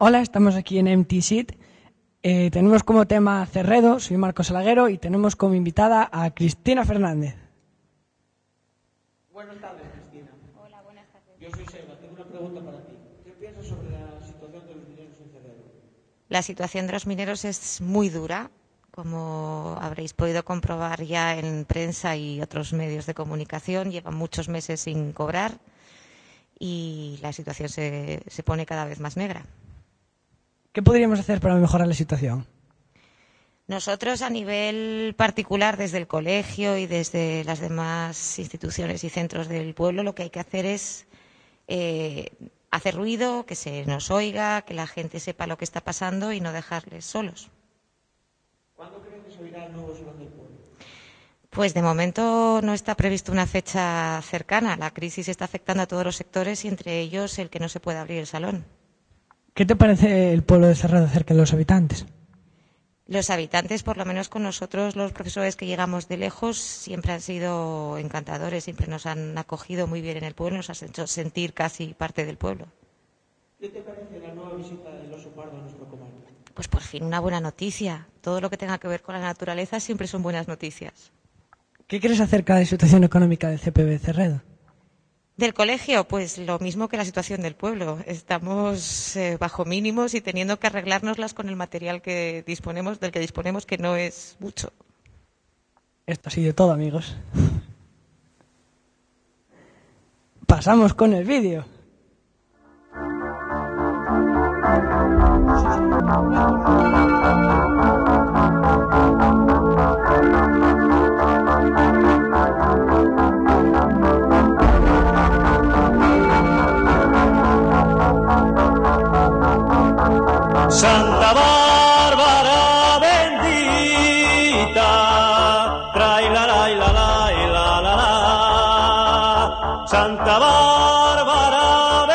Hola, estamos aquí en Empty Seat. Tenemos como tema Cerredo, soy Marcos Alaguero y tenemos como invitada a Cristina Fernández. Buenas tardes, Cristina. Hola, buenas tardes. Yo soy Seba, tengo una pregunta para ti. ¿Qué piensas sobre la situación de los mineros en Cerredo? La situación de los mineros es muy dura, como habréis podido comprobar ya en prensa y otros medios de comunicación. Llevan muchos meses sin cobrar y la situación se pone cada vez más negra. ¿Qué podríamos hacer para mejorar la situación? Nosotros, a nivel particular, desde el colegio y desde las demás instituciones y centros del pueblo, lo que hay que hacer es hacer ruido, que se nos oiga, que la gente sepa lo que está pasando y no dejarles solos. ¿Cuándo crees que se oirá el nuevo Salón del Pueblo? Pues de momento no está previsto una fecha cercana. La crisis está afectando a todos los sectores y entre ellos el que no se pueda abrir el salón. ¿Qué te parece el pueblo de Cerredo acerca de los habitantes? Los habitantes, por lo menos con nosotros, los profesores que llegamos de lejos, siempre han sido encantadores, siempre nos han acogido muy bien en el pueblo, nos han hecho sentir casi parte del pueblo. ¿Qué te parece la nueva visita del oso pardo a nuestro comarca? Pues por fin una buena noticia. Todo lo que tenga que ver con la naturaleza siempre son buenas noticias. ¿Qué crees acerca de la situación económica del CPB Cerredo? Del colegio, pues lo mismo que la situación del pueblo. Estamos bajo mínimos y teniendo que arreglárnoslas con el material del que disponemos, que no es mucho. Esto ha sido todo, amigos. Pasamos con el vídeo. Santa Bárbara bendita, trae la la la la la la la. Santa Bárbara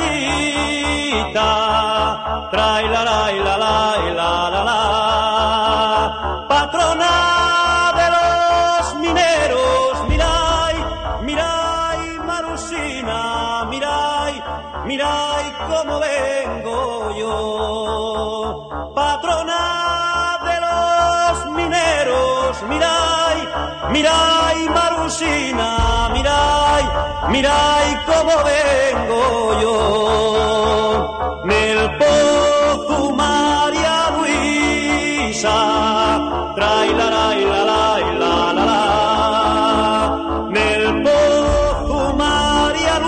bendita, trae la la la la la la. Patrona de los mineros, mirai, mirai, Marusina, mirai, mirai cómo vengo yo. Patrona de los mineros, mirai, mirai, Marusina, mirai, mirai cómo vengo yo. Nel pozo María Luisa, trae la la la la la la. Nel pozo María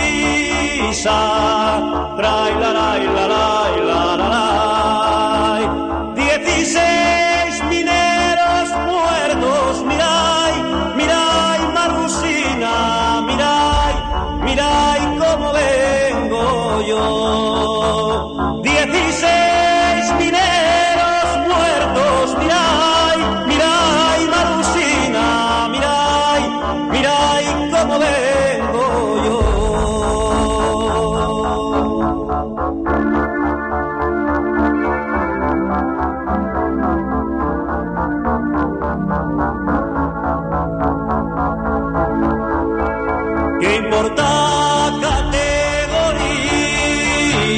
Luisa, trae la la la la la la. 16 mineros muertos, mirai, mirai, Marusina, mirai, mirai cómo vengo yo. 16 mineros muertos, mirai, mirai, Marusina, mirai, mirai cómo vengo yo. ¿Qué importa categoría?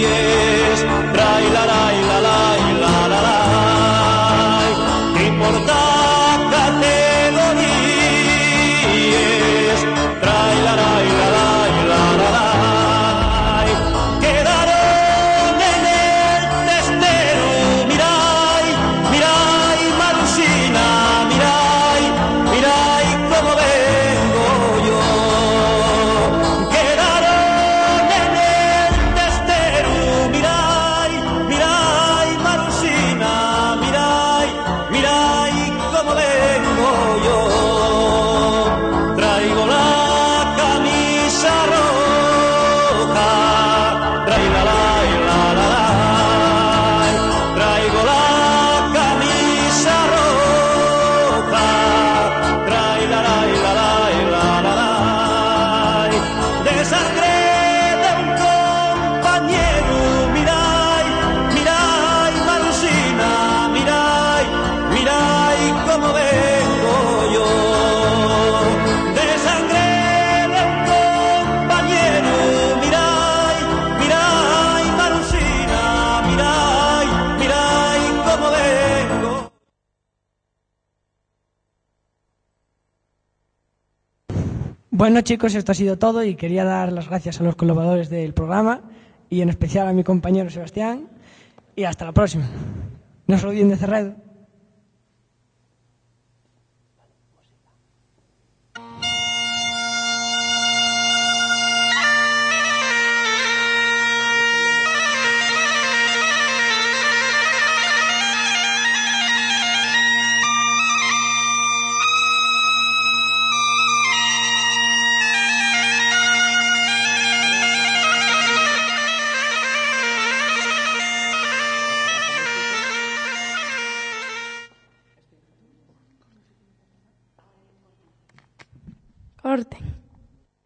Bueno, chicos, esto ha sido todo y quería dar las gracias a los colaboradores del programa y en especial a mi compañero Sebastián. Y hasta la próxima. No se olviden de Cerredo. Corten.